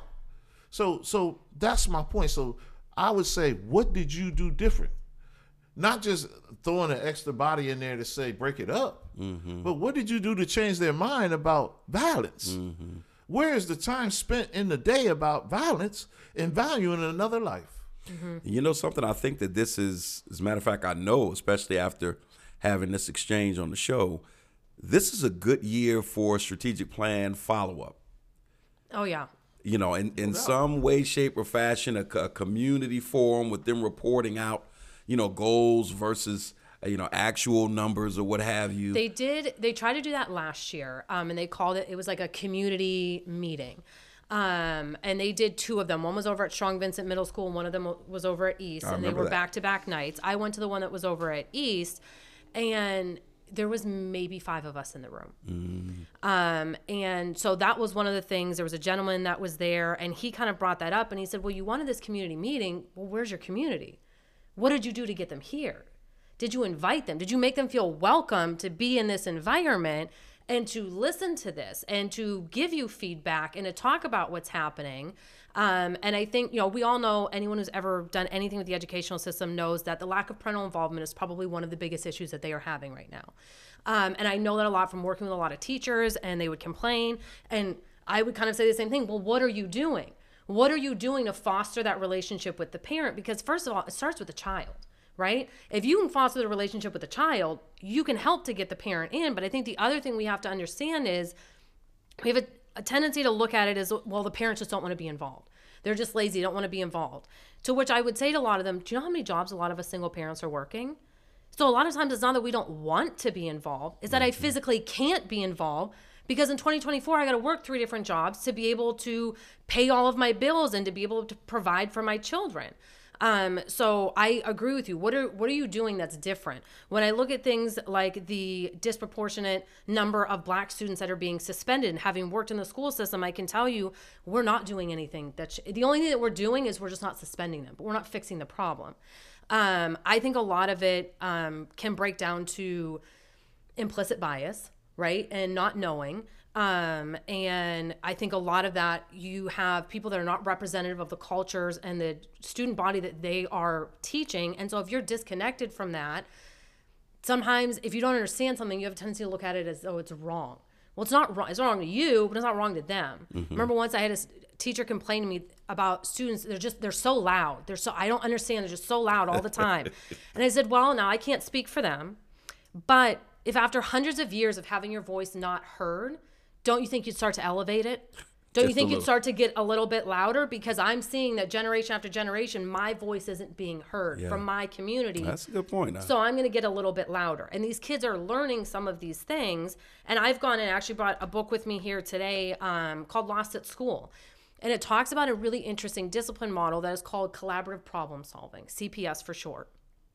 So that's my point. So I would say, what did you do different? Not just throwing an extra body in there to say break it up, but what did you do to change their mind about violence? Where is the time spent in the day about violence and valuing another life? You know something? I think that this is, as a matter of fact, I know, especially after having this exchange on the show, this is a good year for strategic plan follow-up. Oh, yeah. You know, in some way, shape, or fashion, a community forum with them reporting out, you know, goals versus, you know, actual numbers or what have you. They tried to do that last year, and they called it was like a community meeting. And they did 2 of them. One was over at Strong Vincent Middle School, and one of them was over at East. And they were back-to-back nights. I went to the one that was over at East, and there was maybe 5 of us in the room. And so that was one of the things. There was a gentleman that was there, and he kind of brought that up, and he said, well, you wanted this community meeting. Well, where's your community? What did you do to get them here? Did you invite them? Did you make them feel welcome to be in this environment and to listen to this and to give you feedback and to talk about what's happening? And I think, we all know, anyone who's ever done anything with the educational system knows that the lack of parental involvement is probably one of the biggest issues that they are having right now. And I know that a lot from working with a lot of teachers, and they would complain. And I would kind of say the same thing. Well, what are you doing? What are you doing to foster that relationship with the parent? Because first of all, it starts with the child, right? If you can foster the relationship with the child, you can help to get the parent in. But I think the other thing we have to understand is we have a tendency to look at it as, well, the parents just don't want to be involved. They're just lazy, don't want to be involved. To which I would say to a lot of them, do you know how many jobs a lot of us single parents are working? So a lot of times it's not that we don't want to be involved, it's that I physically can't be involved, because in 2024, I got to work 3 different jobs to be able to pay all of my bills and to be able to provide for my children. So I agree with you. What are you doing that's different? When I look at things like the disproportionate number of Black students that are being suspended, and having worked in the school system, I can tell you we're not doing anything. The only thing that we're doing is we're just not suspending them, but we're not fixing the problem. I think a lot of it can break down to implicit bias, right? And not knowing. And I think a lot of that, you have people that are not representative of the cultures and the student body that they are teaching. And so if you're disconnected from that, sometimes if you don't understand something, you have a tendency to look at it as though it's wrong. Well, it's not wrong. It's not wrong to you, but it's not wrong to them. Remember once I had a teacher complain to me about students, they're so loud. I don't understand. They're just so loud all the time. And I said, well, now I can't speak for them, but if after hundreds of years of having your voice not heard, don't you think you'd start to elevate it? Don't you think you'd start to get a little bit louder? Because I'm seeing that generation after generation, my voice isn't being heard from my community. That's a good point. Now. So I'm going to get a little bit louder. And these kids are learning some of these things. And I've gone and actually brought a book with me here today called Lost at School. And it talks about a really interesting discipline model that is called collaborative problem solving, CPS for short.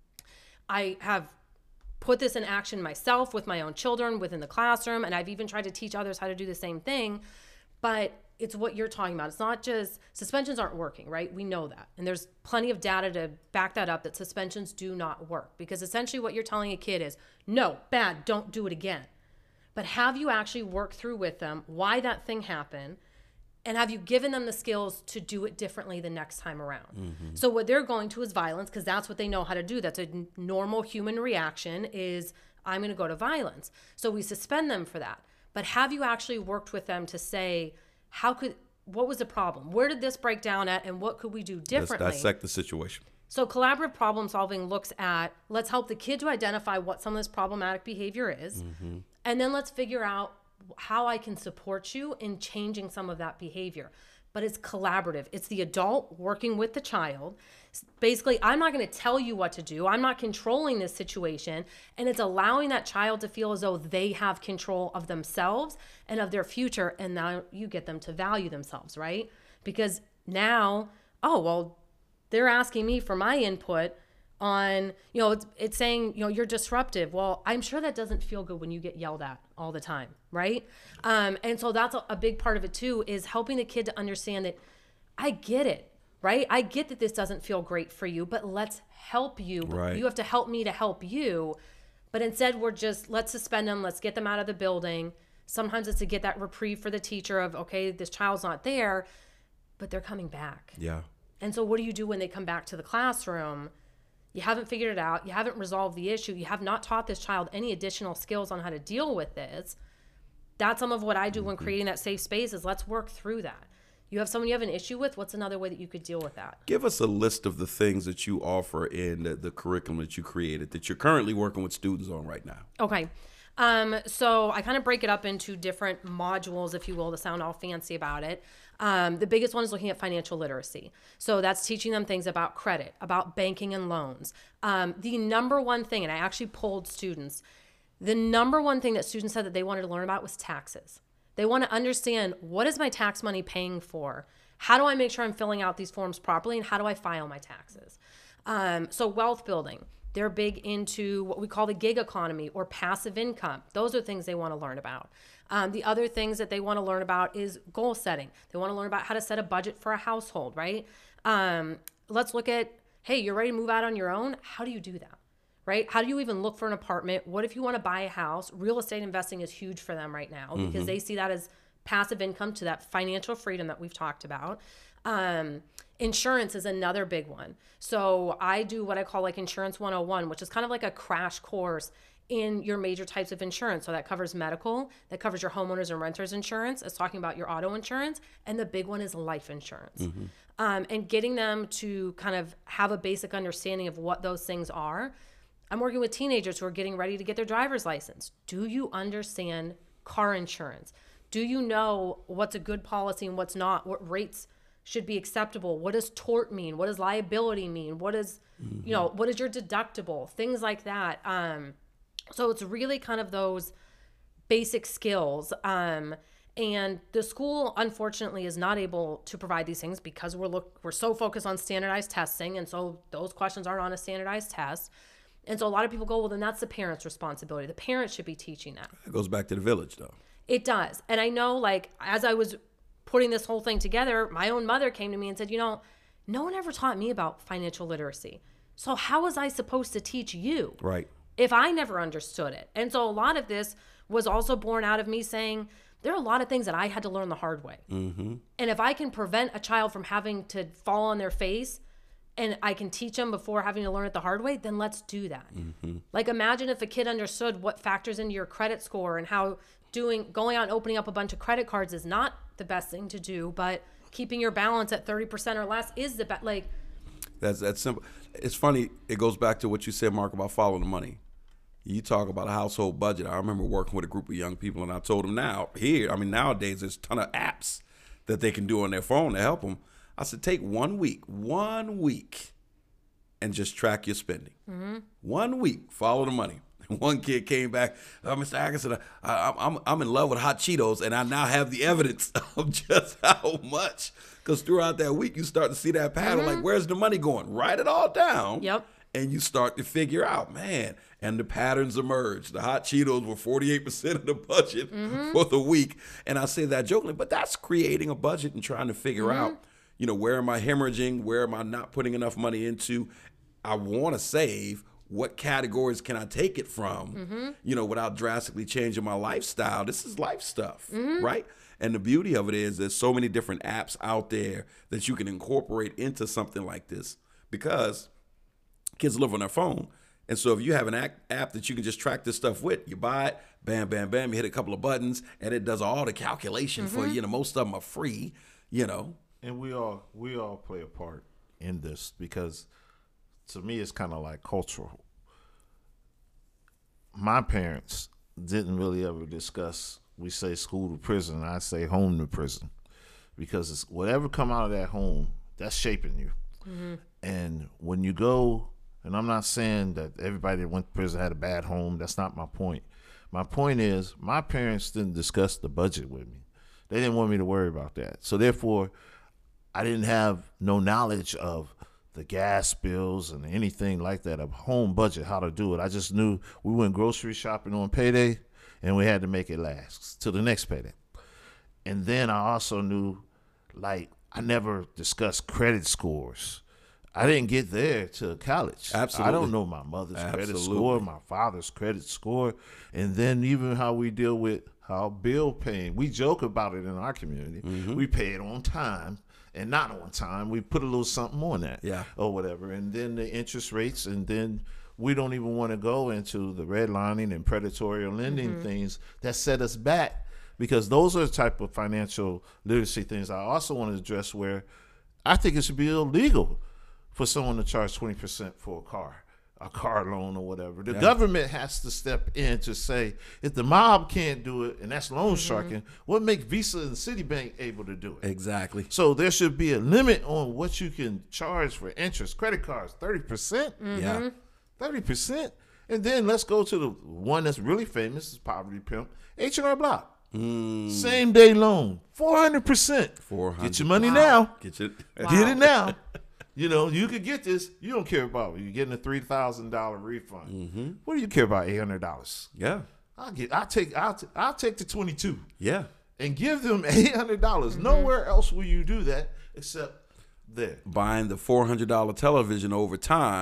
I have put this in action myself with my own children within the classroom, and I've even tried to teach others how to do the same thing. But it's what you're talking about. It's not just suspensions aren't working, right? We know that. And there's plenty of data to back that up, that suspensions do not work, because essentially what you're telling a kid is, no, bad, don't do it again. But have you actually worked through with them why that thing happened? And have you given them the skills to do it differently the next time around? So what they're going to is violence, because that's what they know how to do. That's a normal human reaction, is I'm going to go to violence. So we suspend them for that. But have you actually worked with them to say, what was the problem? Where did this break down at, and what could we do differently? Let's dissect the situation. So collaborative problem solving looks at, let's help the kid to identify what some of this problematic behavior is, and then let's figure out how I can support you in changing some of that behavior. But it's collaborative. It's the adult working with the child. Basically, I'm not going to tell you what to do. I'm not controlling this situation. And it's allowing that child to feel as though they have control of themselves and of their future. And now you get them to value themselves, right? Because now, they're asking me for my input on, it's saying, you're disruptive. Well, I'm sure that doesn't feel good when you get yelled at all the time, right? And so that's a big part of it too, is helping the kid to understand that I get it, right? I get that this doesn't feel great for you, but let's help you. Right. You have to help me to help you. But instead let's suspend them. Let's get them out of the building. Sometimes it's to get that reprieve for the teacher of, okay, this child's not there, but they're coming back. Yeah. And so what do you do when they come back to the classroom? You haven't figured it out. You haven't resolved the issue. You have not taught this child any additional skills on how to deal with this. That's some of what I do when creating that safe space, is let's work through that. You have someone you have an issue with, what's another way that you could deal with that? Give us a list of the things that you offer in the curriculum that you created, that you're currently working with students on right now. Okay. So I kind of break it up into different modules, if you will, to sound all fancy about it. The biggest one is looking at financial literacy. So that's teaching them things about credit, about banking and loans. The number one thing, and I actually polled students, the number one thing that students said that they wanted to learn about was taxes. They want to understand, what is my tax money paying for? How do I make sure I'm filling out these forms properly? And how do I file my taxes? So wealth building. They're big into what we call the gig economy or passive income. Those are things they want to learn about. The other things that they want to learn about is goal setting. They want to learn about how to set a budget for a household, right? Let's look at, hey, you're ready to move out on your own. How do you do that, right? How do you even look for an apartment? What if you want to buy a house? Real estate investing is huge for them right now because they see that as passive income to that financial freedom that we've talked about. Insurance is another big one. So I do what I call like Insurance 101, which is kind of like a crash course in your major types of insurance. So that covers medical, that covers your homeowners and renters insurance. It's talking about your auto insurance. And the big one is life insurance. And getting them to kind of have a basic understanding of what those things are. I'm working with teenagers who are getting ready to get their driver's license. Do you understand car insurance? Do you know what's a good policy and what's not? What rates should be acceptable? What does tort mean? What does liability mean? What is, you know, what is your deductible? Things like that. So it's really kind of those basic skills. And the school, unfortunately, is not able to provide these things because we're so focused on standardized testing. And so those questions aren't on a standardized test. And so a lot of people go, well, then that's the parent's responsibility. The parents should be teaching that. It goes back to the village, though. It does. And I know, like, as I was putting this whole thing together, my own mother came to me and said, you know, no one ever taught me about financial literacy. So how was I supposed to teach you? Right. If I never understood it. And so a lot of this was also born out of me saying, there are a lot of things that I had to learn the hard way. And if I can prevent a child from having to fall on their face and I can teach them before having to learn it the hard way, then let's do that. Like, imagine if a kid understood what factors into your credit score and how going out and opening up a bunch of credit cards is not the best thing to do, but keeping your balance at 30% or less is the best. Like, that's simple. It's funny. It goes back to what you said, Mark, about following the money. You talk about a household budget. I remember working with a group of young people, and I told them nowadays there's a ton of apps that they can do on their phone to help them. I said, take 1 week, and just track your spending. 1 week, follow the money. One kid came back, Mr. Atkinson, I'm in love with hot Cheetos, and I now have the evidence of just how much. Because throughout that week, you start to see that pattern. Like, where's the money going? Write it all down. Yep. And you start to figure out, man, and the patterns emerge. The hot Cheetos were 48% of the budget for the week. And I say that jokingly, but that's creating a budget and trying to figure out, you know, where am I hemorrhaging? Where am I not putting enough money into? I want to save. What categories can I take it from, you know, without drastically changing my lifestyle? This is life stuff, right? And the beauty of it is there's so many different apps out there that you can incorporate into something like this because kids live on their phone. And so if you have an app that you can just track this stuff with, you buy it, bam, bam, bam, you hit a couple of buttons, and it does all the calculation for you. You know, most of them are free, you know. And we all play a part in this because to me it's kind of like cultural. My parents didn't really ever discuss, we say school to prison, I say home to prison, because it's whatever come out of that home, that's shaping you. And when you go, and I'm not saying that everybody that went to prison had a bad home, that's not my point. My point is my parents didn't discuss the budget with me. They didn't want me to worry about that. So therefore, I didn't have no knowledge of the gas bills and anything like that, a home budget, how to do it. I just knew we went grocery shopping on payday and we had to make it last till the next payday. And then I also knew, like, I never discussed credit scores. I didn't get there till college. Absolutely. I don't know my mother's credit score, my father's credit score, and then even how we deal with how bill paying. We joke about it in our community. We pay it on time. And not on time, we put a little something on that, or whatever. And then the interest rates, and then we don't even want to go into the redlining and predatory lending things that set us back, because those are the type of financial literacy things I also want to address, where I think it should be illegal for someone to charge 20% for a car loan or whatever. The government has to step in to say, if the mob can't do it, and that's loan sharking, what makes Visa and Citibank able to do it? Exactly. So there should be a limit on what you can charge for interest. Credit cards, 30%? Yeah. 30%? And then let's go to the one that's really famous, is Poverty Pimp, H&R Block. Same day loan, 400%. 400. Get your money now. Get it. Get it now. You know, you could get this. You don't care about it. You're getting a $3,000 refund. What do you care about? $800. Yeah. I'll take the 22. Yeah. And give them $800. Nowhere else will you do that except there. Buying the $400 television over time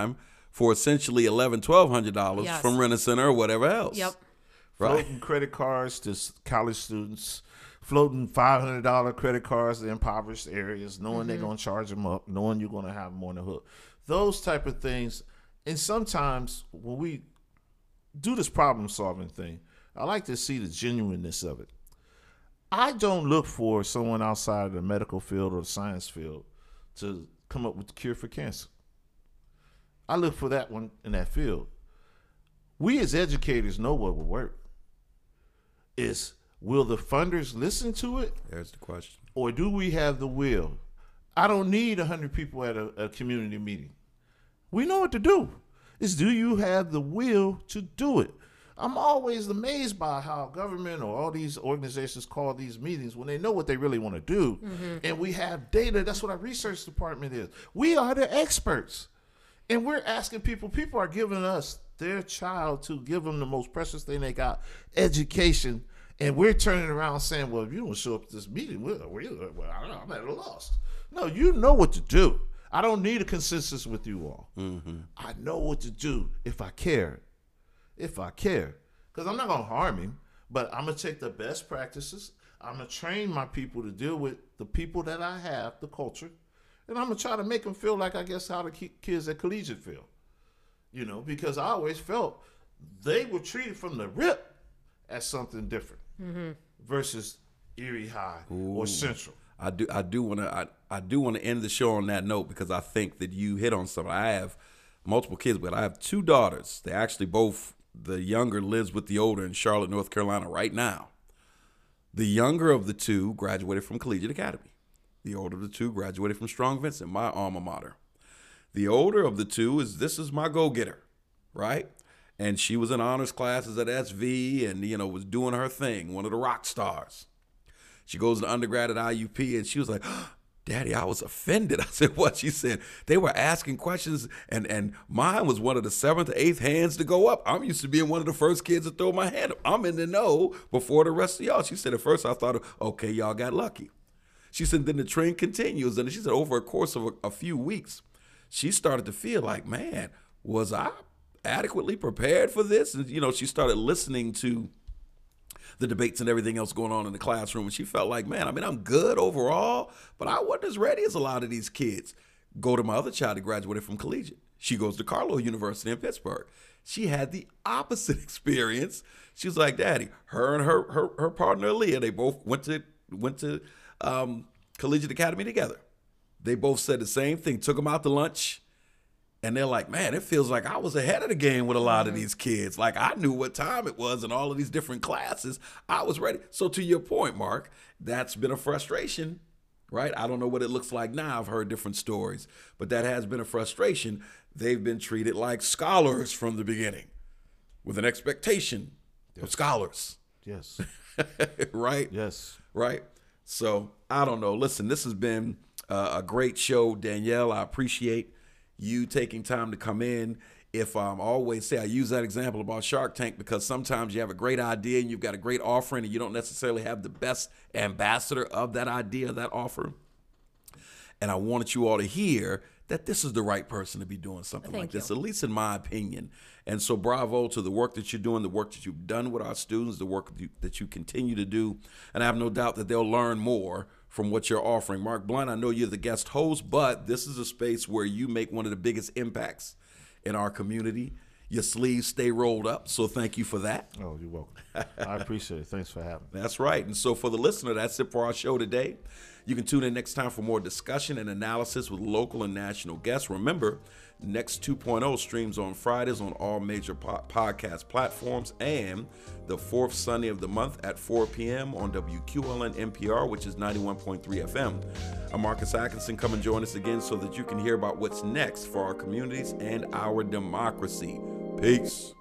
for essentially $1,100-$1,200 Yes. from Rent-A-Center or whatever else. Yep. Right. Floating credit cards to college students, floating $500 credit cards to impoverished areas, knowing they're going to charge them up, knowing you're going to have them on the hook. Those type of things. And sometimes when we do this problem-solving thing, I like to see the genuineness of it. I don't look for someone outside of the medical field or the science field to come up with the cure for cancer. I look for that one in that field. We as educators know what will work. Will the funders listen to it? There's the question. Or do we have the will? I don't need 100 people at a community meeting. We know what to do. Do you have the will to do it? I'm always amazed by how government or all these organizations call these meetings when they know what they really want to do. And we have data. That's what our research department is. We are the experts. And we're asking people are giving us their child to give them the most precious thing they got, education. And we're turning around saying, well, if you don't show up to this meeting, well, I don't know, I'm at a loss. No, you know what to do. I don't need a consensus with you all. I know what to do if I care. Because I'm not going to harm him, but I'm going to take the best practices. I'm going to train my people to deal with the people that I have, the culture, and I'm going to try to make them feel like, I guess, how the kids at Collegiate feel. You know, because I always felt they were treated from the rip as something different versus Erie High or Central. I do want to end the show on that note because I think that you hit on something. I have multiple kids, but I have two daughters. They actually both, the younger lives with the older in Charlotte, North Carolina right now. The younger of the two graduated from Collegiate Academy. The older of the two graduated from Strong Vincent, my alma mater. The older of the two this is my go-getter, right? And she was in honors classes at SV and, was doing her thing, one of the rock stars. She goes to undergrad at IUP, and she was like, Daddy, I was offended. I said, what? She said, they were asking questions, and mine was one of the 7th or 8th hands to go up. I'm used to being one of the first kids to throw my hand up. I'm in the know before the rest of y'all. She said, at first I thought, okay, y'all got lucky. She said, then the trend continues. And she said, over a course of a few weeks, she started to feel like, man, was I adequately prepared for this? And, she started listening to the debates and everything else going on in the classroom. And she felt like, man, I'm good overall, but I wasn't as ready as a lot of these kids. Go to my other child who graduated from Collegiate. She goes to Carlow University in Pittsburgh. She had the opposite experience. She was like, Daddy, her and her partner, Leah, they both went to Collegiate Academy together. They both said the same thing, took them out to lunch. And they're like, man, it feels like I was ahead of the game with a lot of these kids. Like I knew what time it was in all of these different classes. I was ready. So to your point, Mark, that's been a frustration, right? I don't know what it looks like now. I've heard different stories, but that has been a frustration. They've been treated like scholars from the beginning with an expectation of scholars. Yes. Right? Yes. Right? So I don't know. Listen, this has been a great show, Danielle. I appreciate you taking time to come in. If I always say, I use that example about Shark Tank because sometimes you have a great idea and you've got a great offering and you don't necessarily have the best ambassador of that idea, that offer. And I wanted you all to hear that this is the right person to be doing something like this, at least in my opinion. And so bravo to the work that you're doing, the work that you've done with our students, the work that you continue to do. And I have no doubt that they'll learn more from what you're offering. Mark Blunt, I know you're the guest host, but this is a space where you make one of the biggest impacts in our community. Your sleeves stay rolled up, so thank you for that. Oh, you're welcome. I appreciate it. Thanks for having me. That's right. And so for the listener, that's it for our show today. You can tune in next time for more discussion and analysis with local and national guests. Remember, Next 2.0 streams on Fridays on all major podcast platforms and the fourth Sunday of the month at 4 p.m. on WQLN NPR, which is 91.3 FM. I'm Marcus Atkinson. Come and join us again so that you can hear about what's next for our communities and our democracy. Peace.